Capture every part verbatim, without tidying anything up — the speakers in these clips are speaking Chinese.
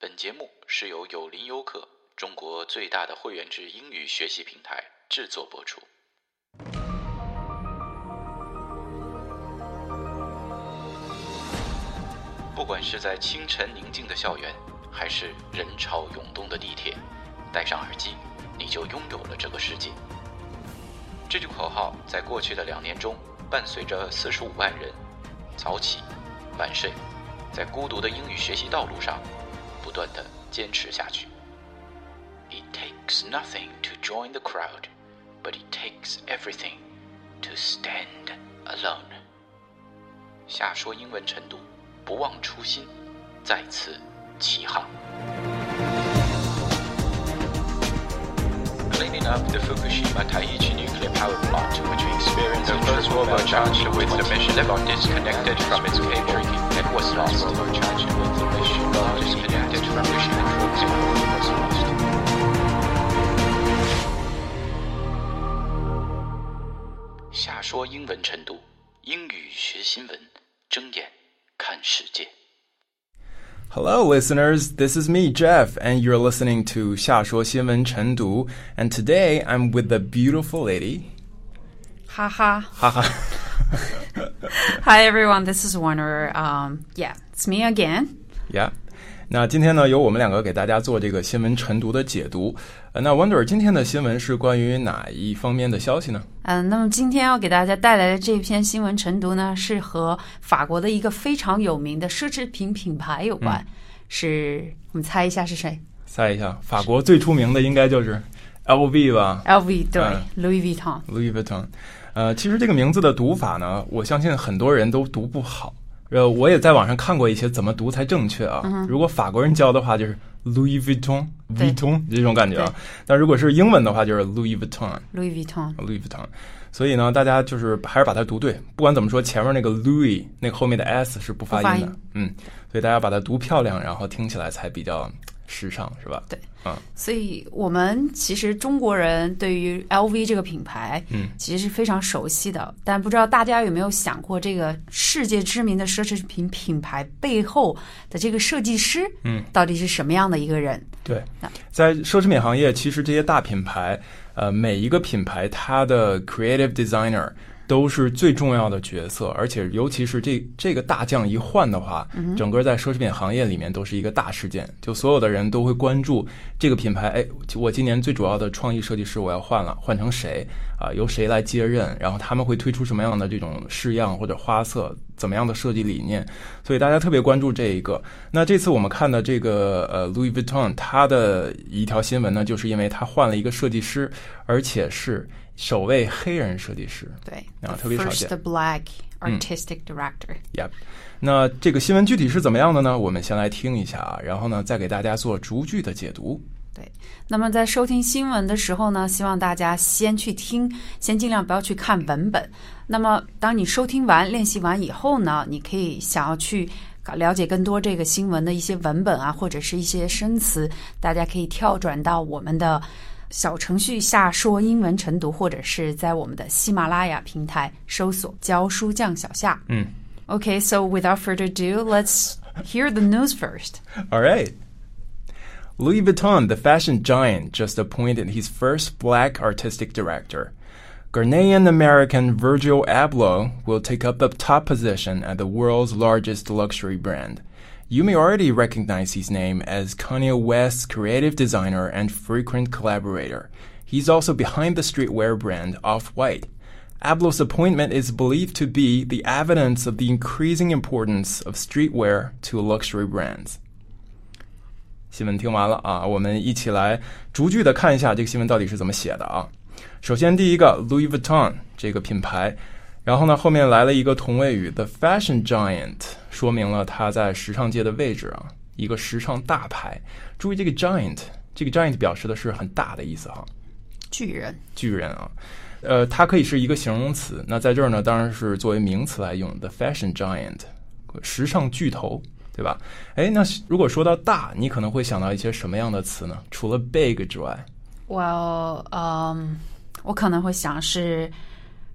本节目是由有林优客中国最大的会员制英语学习平台制作播出。不管是在清晨宁静的校园，还是人潮涌动的地铁，戴上耳机，你就拥有了这个世界。这句口号在过去的两年中，伴随着四十五万人早起晚睡，在孤独的英语学习道路上不断地坚持下去。 It takes nothing to join the crowd, but it takes everything to stand alone. 下说英文晨读，不忘初心，再次起航。Cleaning up the Fukushima Daiichi nuclear power plant, which we experienced the first rover charged with the mission got disconnected from its cable and was lost. The rover charged with the mission got disconnected from its cable and was lost. 下说英文晨读，英语学新闻，睁眼看世界。 Hello, listeners. This is me, Jeff, and you're listening to 下说新闻晨读. And today, I'm with the beautiful lady. Ha ha. Ha ha. Hi, everyone. This is Warner. Um, yeah, it's me again. Yeah. 那今天呢，由我们两个给大家做这个新闻晨读的解读。呃，那 Wonder 今天的新闻是关于哪一方面的消息呢？ 嗯、呃，那么今天要给大家带来的这篇新闻晨读呢，是和法国的一个非常有名的奢侈品品牌有关。嗯、是我们猜一下是谁？ 猜一下，法国最出名的应该就是 L V 吧 ？L V 对、 嗯、 ，Louis Vuitton。Louis Vuitton。呃，其实这个名字的读法呢，我相信很多人都读不好。呃，我也在网上看过一些怎么读才正确啊。嗯、如果法国人教的话，就是 Louis Vuitton、Vuitton 这种感觉啊。但如果是英文的话，就是 Louis Vuitton。Louis Vuitton。Louis Vuitton。所以呢，大家就是还是把它读对。不管怎么说，前面那个 Louis 那个后面的 S 是不发音的。音嗯，所以大家把它读漂亮，然后听起来才比较时尚，是吧？ 对。 嗯， 所以我们其实中国人对于 L V 这个品牌，嗯，其实是非常熟悉的。但不知道大家有没有想过，这个世界知名的奢侈品品牌背后的这个设计师，嗯，到底是什么样的一个人？ 对，在奢侈品行业，其实这些大品牌，呃，每一个品牌它的 creative designer 都是最重要的角色，而且尤其是这这个大将一换的话，嗯、整个在奢侈品行业里面都是一个大事件，就所有的人都会关注这个品牌。哎，我今年最主要的创意设计师我要换了，换成谁啊、呃？由谁来接任？然后他们会推出什么样的这种式样或者花色，怎么样的设计理念？所以大家特别关注这一个。那这次我们看的这个呃 Louis Vuitton， 它的一条新闻呢，就是因为他换了一个设计师，而且是首位黑人设计师， 对， 啊，特别少见。 First black artistic director、 嗯、Yep。 那这个新闻具体是怎么样的呢？我们先来听一下啊，然后呢再给大家做逐句的解读。 对，那么在收听新闻的时候呢，希望大家先去听，先尽量不要去看文本。那么当你收听完练习完以后呢，你可以想要去了解更多这个新闻的一些文本啊，或者是一些生词，大家可以跳转到我们的小程序下说英文晨读，或者是在我们的喜马拉雅平台搜索教书匠小夏。 嗯 Okay, so without further ado, let's hear the news first. All right. Louis Vuitton, the fashion giant, just appointed his first black artistic director. Ghanaian-American Virgil Abloh will take up the top position at the world's largest luxury brand.You may already recognize his name as Kanye West's creative designer and frequent collaborator. He's also behind the streetwear brand Off-White. Abloh's appointment is believed to be the evidence of the increasing importance of streetwear to luxury brands. 新闻听完了啊，我们一起来逐句的看一下这个新闻到底是怎么写的啊。首先第一个 Louis Vuitton 这个品牌，然后呢后面来了一个同位语 The Fashion Giant， 说明了它在时尚界的位置啊，一个时尚大牌。注意这个 giant， 这个 giant 表示的是很大的意思哈， 巨人， 巨人啊。呃，它可以是一个形容词，那在这儿呢当然是作为名词来用 The Fashion Giant， 时尚巨头，对吧？哎，那如果说到大，你可能会想到一些什么样的词呢？除了 big 之外？ Well, um, 我可能会想是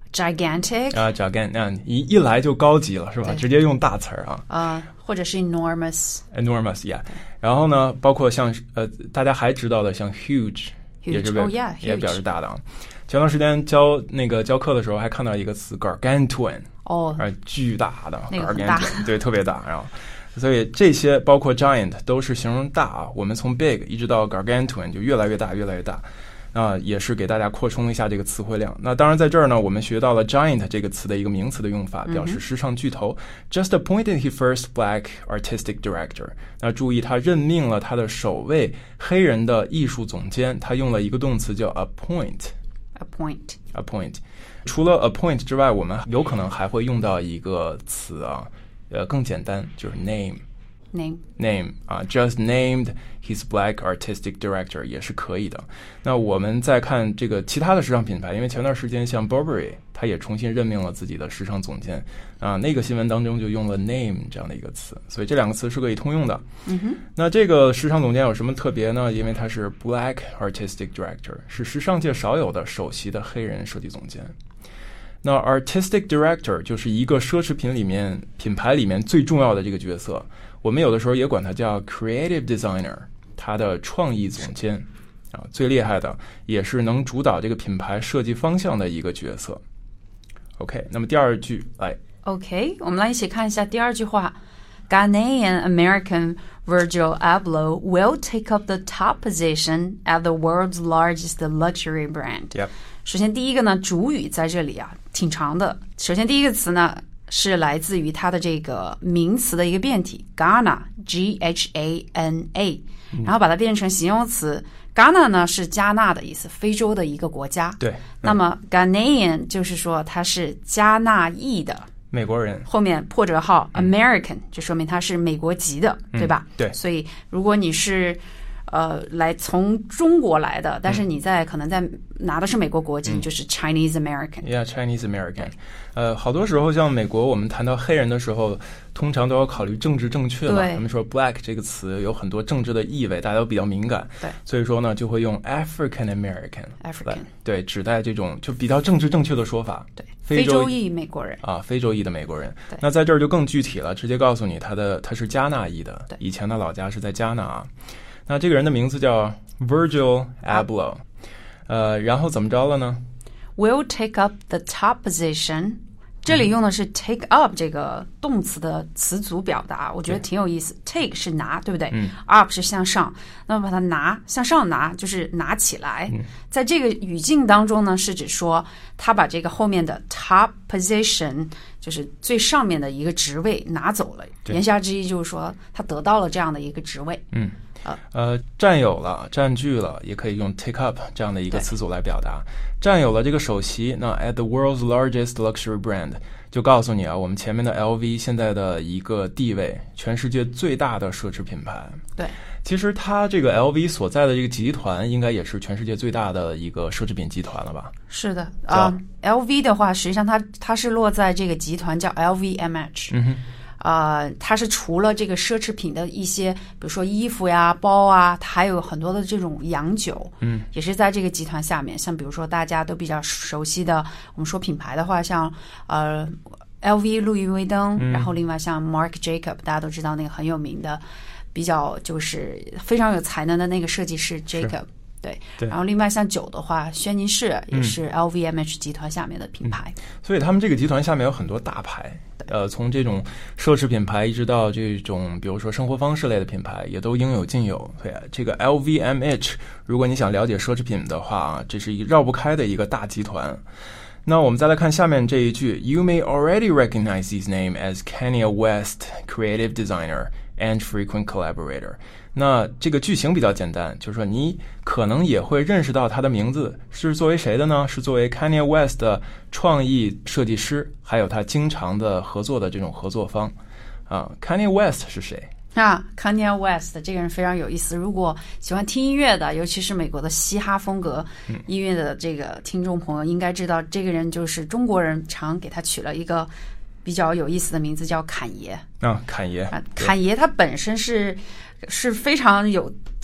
gigantic 啊 ，gigantic， 那一一来就高级了，是吧？直接用大词儿啊。 啊、uh, ，或者是 enormous。enormous， yeah。然后呢，包括像呃大家还知道的像 huge， 也是表、 oh, yeah, 也表示大的啊。前段时间教那个教课的时候，还看到一个词 gargantuan， 哦， 啊，巨大的， 那个很大， gargantuan， 对，特别大，然后。所以这些包括 giant 都是形容大啊，我们从 big 一直到 gargantuan 就越来越大越来越大，啊、呃，也是给大家扩充了一下这个词汇量。那当然在这儿呢，我们学到了 giant 这个词的一个名词的用法，表示时尚巨头。Mm-hmm. Just appointed his first black artistic director。那注意，他任命了他的首位黑人的艺术总监，他用了一个动词叫 appoint。appoint appoint。除了 appoint 之外，我们有可能还会用到一个词啊。呃，更简单就是 name name name 啊 ，just named his black artistic director 也是可以的。那我们再看这个其他的时尚品牌，因为前段时间像 Burberry， 它也重新任命了自己的时尚总监啊，那个新闻当中就用了 name 这样的一个词，所以这两个词是可以通用的。 嗯哼。 那这个时尚总监有什么特别呢？因为他是 black artistic director， 是时尚界少有的首席的黑人设计总监。那 artistic director 就是一个奢侈品里面品牌里面最重要的这个角色，我们有的时候也管它叫 creative designer， 他的创意总监啊，最厉害的也是能主导这个品牌设计方向的一个角色。OK， 那么第二句来 OK， 我们来一起看一下第二句话。Ghanaian American Virgil Abloh will take up the top position at the world's largest luxury brand. Yep. 首先第一个呢，主语在这里啊挺长的。首先第一个词呢是来自于它的这个名词的一个变体 Ghana G H A N A， 然后把它变成形容词。Ghana 呢是加纳的意思，非洲的一个国家。 对。 那么 Ghanaian 就是说它是加纳裔的美国人， 后面破折号 American、嗯、就说明他是美国籍的、嗯、对吧？ 对。 所以如果你是呃来从中国来的，但是你在、嗯、可能在拿的是美国国籍、嗯、就是 Chinese American。 Yeah, Chinese American。 呃，好多时候像美国我们谈到黑人的时候通常都要考虑政治正确嘛，他们说 black 这个词有很多政治的意味，大家都比较敏感， 对， 所以说呢就会用 African American African 对，指代这种就比较政治正确的说法， 对，非洲裔美国人啊，非洲裔的美国人。那在这儿就更具体了，直接告诉你他的他是加纳裔的，以前的老家是在加纳啊。那这个人的名字叫 Virgil Abloh， 呃，然后怎么着了呢？ Will take up the top position。这里用的是 take up 这个动词的词组表达，我觉得挺有意思。take 是拿，对不对、嗯、up 是向上，那么把它拿向上拿就是拿起来、嗯、在这个语境当中呢，是指说他把这个后面的 top position 就是最上面的一个职位拿走了，言下之意就是说他得到了这样的一个职位。 嗯呃，占有了，占据了，也可以用 take up 这样的一个词组来表达。占有了这个首席，那 at the world's largest luxury brand 就告诉你啊，我们前面的 L V 现在的一个地位，全世界最大的奢侈品牌。 对， 其实它这个 L V 所在的这个集团，应该也是全世界最大的一个奢侈品集团了吧？ 是的啊、uh, ，L V 的话，实际上它它是落在这个集团叫 L V M H。嗯哼。呃，它是除了这个奢侈品的一些，比如说衣服呀、包啊，它还有很多的这种洋酒，嗯，也是在这个集团下面。像比如说大家都比较熟悉的，我们说品牌的话，像呃 L V 路易威登、嗯，然后另外像 Marc Jacob， 大家都知道那个很有名的，比较就是非常有才能的那个设计师 Jacob。对， 对， 然后另外像酒的话，轩尼诗也是 L V M H 集团下面的品牌、 嗯、所以他们这个集团下面有很多大牌，呃，从这种奢侈品牌一直到这种比如说生活方式类的品牌也都应有尽有。对，这个 L V M H 如果你想了解奢侈品的话，这是一绕不开的一个大集团。那我们再来看下面这一句 You may already recognize his name as Kanye West, creative designer and frequent collaborator。 那这个句型比较简单，就是说你可能也会认识到他的名字是作为谁的呢？是作为 Kanye West 的创意设计师，还有他经常的合作的这种合作方啊。Kanye West 是谁啊 Kanye West 这个人非常有意思，如果喜欢听音乐的，尤其是美国的嘻哈风格音乐的这个听众朋友应该知道，这个人就是中国人常给他取了一个比较有意思的名字叫侃爷啊，侃爷啊，侃爷他本身是是非常有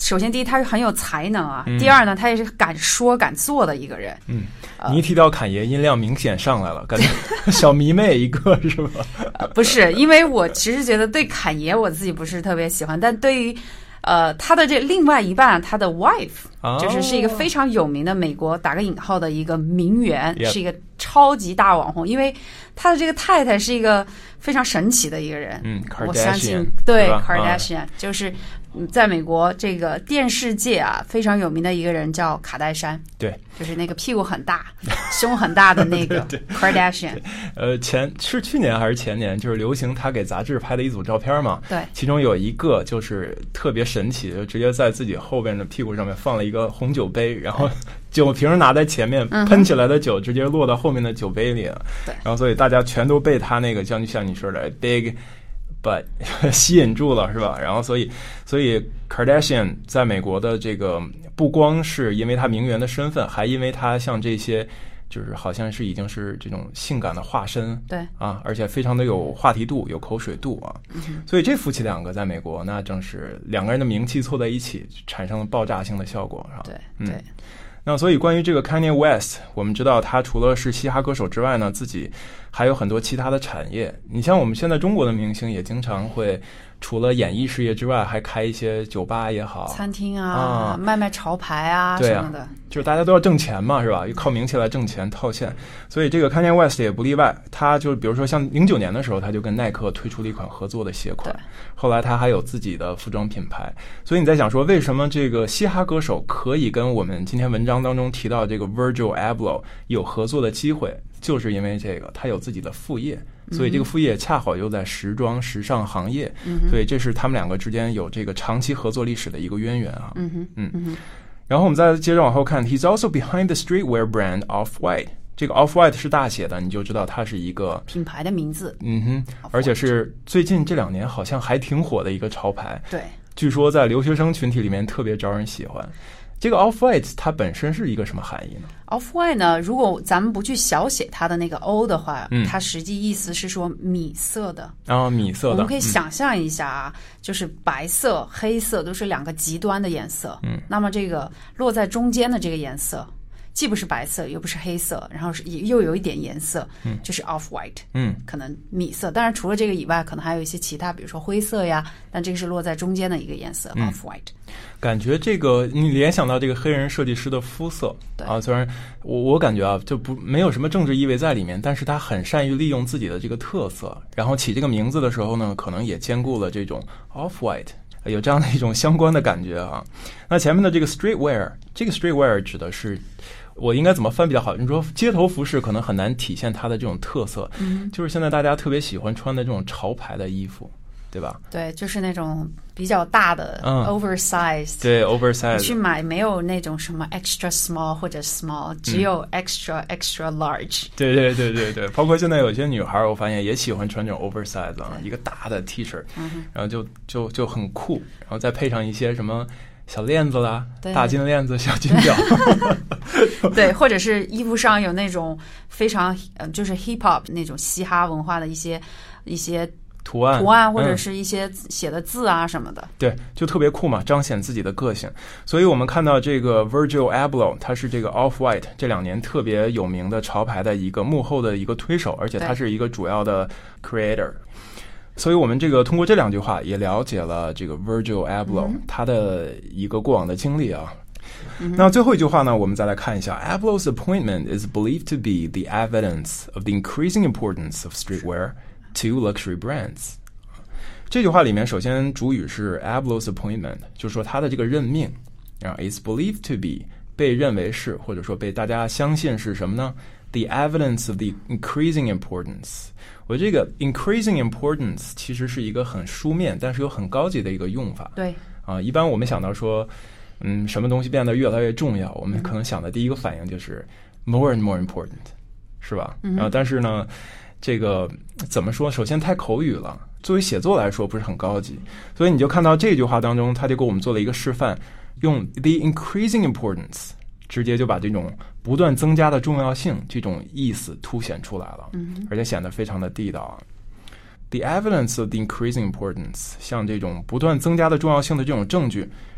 首先第一他是很有才能啊， 嗯、 第二呢他也是敢说敢做的一个人。 嗯，你一提到侃爷音量明显上来了，感觉小迷妹一个是吧？ 呃，不是，因为我其实觉得对侃爷我自己不是特别喜欢，但对于呃他的这另外一半，他的 wife、哦、就是是一个非常有名的美国打个引号的一个名媛、yep. 是一个超级大网红，因为他的这个太太是一个非常神奇的一个人。 嗯， 我相信对 Kardashian、啊、就是在美国这个电视界啊非常有名的一个人叫卡戴珊。 对， 就是那个屁股很大胸很大的那个 Kardashian。 呃，前是去年还是前年，就是流行他给杂志拍的一组照片嘛。 对， 其中有一个就是特别神奇，就直接在自己后边的屁股上面放了一个红酒杯，然后酒瓶拿在前面，喷起来的酒直接落到后面的酒杯里了。 对， 然后所以大家全都被他那个像像你说的 big butt 吸引住了，是吧？然后所以所以 Kardashian 在美国的这个不光是因为他名媛的身份，还因为他像这些就是好像是已经是这种性感的化身。 对啊，而且非常的有话题度，有口水度啊。 嗯、 所以这夫妻两个在美国那正是两个人的名气凑在一起，产生了爆炸性的效果，是吧？ 对， 嗯、 对。 那所以关于这个 Kanye West， 我们知道他除了是嘻哈歌手之外呢，自己还有很多其他的产业。你像我们现在中国的明星也经常会除了演艺事业之外，还开一些酒吧也好， 餐厅啊， 啊卖卖潮牌啊对啊什么的， 就是大家都要挣钱嘛，是吧？靠名气来挣钱套现，所以这个 Kanye West 也不例外。他就比如说像零九年的时候，他就跟耐克推出了一款合作的鞋款，后来他还有自己的服装品牌。所以你在想说，为什么这个嘻哈歌手可以跟我们今天文章当中提到这个 Virgil Abloh 有合作的机会，就是因为这个他有自己的副业。所以这个副业恰好又在时装时尚行业、嗯、所以这是他们两个之间有这个长期合作历史的一个渊源啊。 嗯哼，嗯哼。 然后我们再接着往后看 He's also behind the streetwear brand Off-White， 这个 Off-White 是大写的，你就知道它是一个品牌的名字。 嗯哼，而且是最近这两年好像还挺火的一个潮牌。 对， 据说在留学生群体里面特别招人喜欢。这个 Off-White 它本身是一个什么含义呢？ Off-White 呢，如果咱们不去小写它的那个 O 的话、 嗯、 它实际意思是说米色的。 啊、哦，米色的。 我们可以想象一下啊、嗯、就是白色黑色都是两个极端的颜色， 嗯， 那么这个落在中间的这个颜色既不是白色又不是黑色，然后是又有一点颜色， 嗯， 就是 off-white， 嗯， 可能米色。当然除了这个以外，可能还有一些其他，比如说灰色呀，但这个是落在中间的一个颜色、 嗯、 off-white。 感觉这个你联想到这个黑人设计师的肤色， 对啊，虽然我我感觉啊，就不没有什么政治意味在里面，但是他很善于利用自己的这个特色，然后起这个名字的时候呢，可能也兼顾了这种 off-white。有这样的一种相关的感觉啊。那前面的这个 streetwear， 这个 streetwear 指的是，我应该怎么翻比较好？你说街头服饰可能很难体现它的这种特色， 嗯， 就是现在大家特别喜欢穿的这种潮牌的衣服，对吧？ 对，就是那种比较大的、 嗯、 oversized， 对 oversized。 你去买没有那种什么 extra small 或者 small， 只有 extra、嗯、extra large。 对对对对对，包括现在有些女孩，我发现也喜欢穿这种 oversized 啊，一个大的 T 恤， 嗯， 然后就就就很酷，然后再配上一些什么小链子啦， 对， 大金链子、小金表， 对，或者是衣服上有那种非常呃，就是 hip hop 那种嘻哈文化的一些一些图案图案，或者是一些写的字啊什么的、 嗯、对，就特别酷嘛，彰显自己的个性。所以我们看到这个 Virgil Abloh， 他是这个 Off-White 这两年特别有名的潮牌的一个幕后的一个推手，而且他是一个主要的 creator。所以我们这个通过这两句话也了解了这个 Virgil Abloh、嗯、他的一个过往的经历啊。 嗯、 那最后一句话呢，我们再来看一下 Abloh's appointment is believed to be the evidence of the increasing importance of streetwear to luxury brands。 这句话里面首先主语是 Abloh's appointment， 就是说他的这个任命，然后 is believed to be 被认为是，或者说被大家相信是什么呢？ The evidence of the increasing importance。 我这个 increasing importance 其实是一个很书面但是又很高级的一个用法。 对啊，一般我们想到说嗯，什么东西变得越来越重要，我们可能想的第一个反应就是 more and more important， 是吧？ 嗯、 然后但是呢这个怎么说，首先太口语了，作为写作来说不是很高级，所以你就看到这句话当中他就给我们做了一个示范，用 the increasing importance 直接就把这种不断增加的重要性这种意思凸显出来了、 嗯、 而且显得非常的地道。 The evidence of the increasing importance， 像这种不断增加的重要性的这种证据，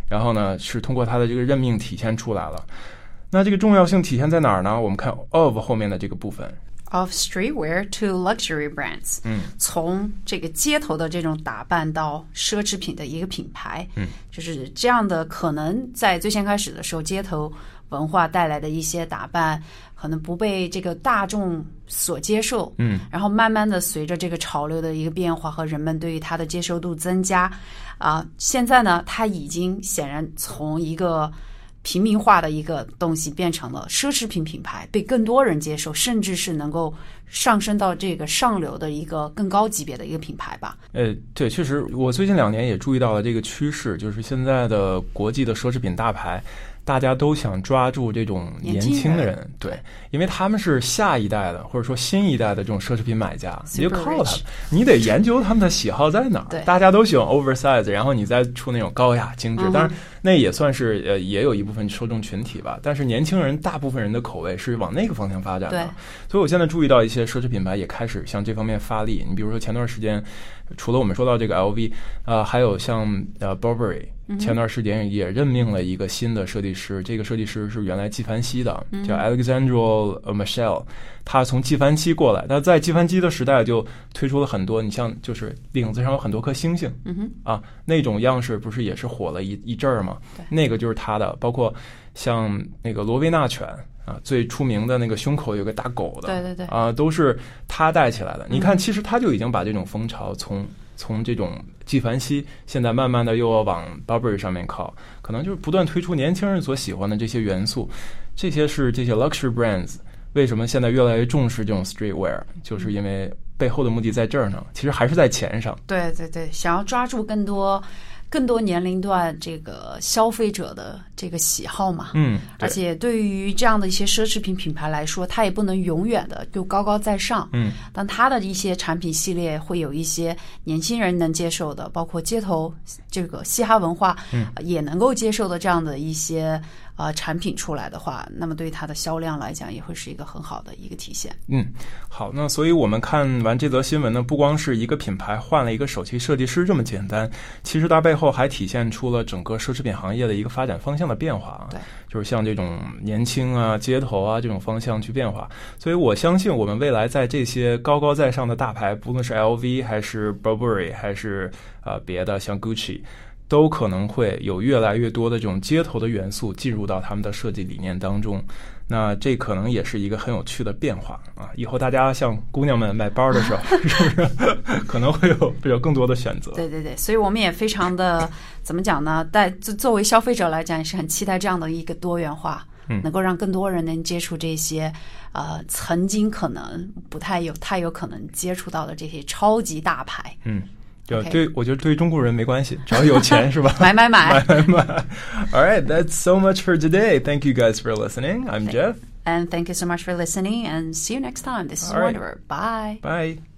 然后呢是通过他的这个任命体现出来了。那这个重要性体现在哪儿呢？我们看 of 后面的这个部分。 Of streetwear to luxury brands， 嗯， 从这个街头的这种打扮到奢侈品的一个品牌， 嗯， 就是这样的。可能在最先开始的时候，街头文化带来的一些打扮，可能不被这个大众所接受， 嗯， 然后慢慢的随着这个潮流的一个变化和人们对于它的接受度增加，啊、呃，现在呢，它已经显然从一个平民化的一个东西变成了奢侈品品牌，被更多人接受，甚至是能够上升到这个上流的一个更高级别的一个品牌吧。 呃，对，确实，我最近两年也注意到了这个趋势，就是现在的国际的奢侈品大牌，大家都想抓住这种年轻的人，人对，因为他们是下一代的，或者说新一代的这种奢侈品买家，你就靠他们，你得研究他们的喜好在哪儿。大家都喜欢 oversize， 然后你再出那种高雅精致，嗯、当然那也算是呃也有一部分受众群体吧。但是年轻人大部分人的口味是往那个方向发展的，所以我现在注意到一些奢侈品牌也开始向这方面发力。你比如说前段时间，除了我们说到这个 L V， 呃，还有像呃 Burberry。前段时间也任命了一个新的设计师，这个设计师是原来纪梵希的，叫 Alexandre Michel， 他从纪梵希过来，他在纪梵希的时代就推出了很多，你像就是领子上有很多颗星星， 嗯哼， 啊，那种样式不是也是火了一一阵儿吗？那个就是他的，包括像那个罗威纳犬啊，最出名的那个胸口有个大狗的， 对对对， 啊，都是他带起来的。你看，其实他就已经把这种风潮从从这种纪梵希现在慢慢的又要往 Burberry 上面靠，可能就是不断推出年轻人所喜欢的这些元素，这些是这些 luxury brands 为什么现在越来越重视这种 streetwear， 就是因为背后的目的在这儿呢，其实还是在钱上。 对对对，想要抓住更多更多年龄段这个消费者的这个喜好嘛， 嗯， 而且对于这样的一些奢侈品品牌来说，它也不能永远的就高高在上， 嗯， 但它的一些产品系列会有一些年轻人能接受的，包括街头这个嘻哈文化， 嗯， 也能够接受的这样的一些呃产品出来的话，那么对它的销量来讲，也会是一个很好的一个体现。 嗯，好，那所以我们看完这则新闻呢，不光是一个品牌换了一个首席设计师这么简单，其实它背后还体现出了整个奢侈品行业的一个发展方向的变化啊。 对， 就是像这种年轻啊、街头啊这种方向去变化。所以我相信我们未来在这些高高在上的大牌，不论是 L V 还是 Burberry 还是呃别的像 Gucci，都可能会有越来越多的这种街头的元素进入到他们的设计理念当中。那这可能也是一个很有趣的变化啊！以后大家像姑娘们买包的时候，是不是可能会有有更多的选择？ 对对对，所以我们也非常的怎么讲呢？在作为消费者来讲，也是很期待这样的一个多元化， 嗯， 能够让更多人能接触这些呃曾经可能不太有太有可能接触到的这些超级大牌， 嗯。对， okay. 对，我觉得对中国人没关系，只要有钱是吧？ 买买买， 买买买。All right, that's so much for today. Thank you guys for listening. I'm Jeff. And thank you so much for listening. And see you next time. This is Wonderer. Bye. Bye.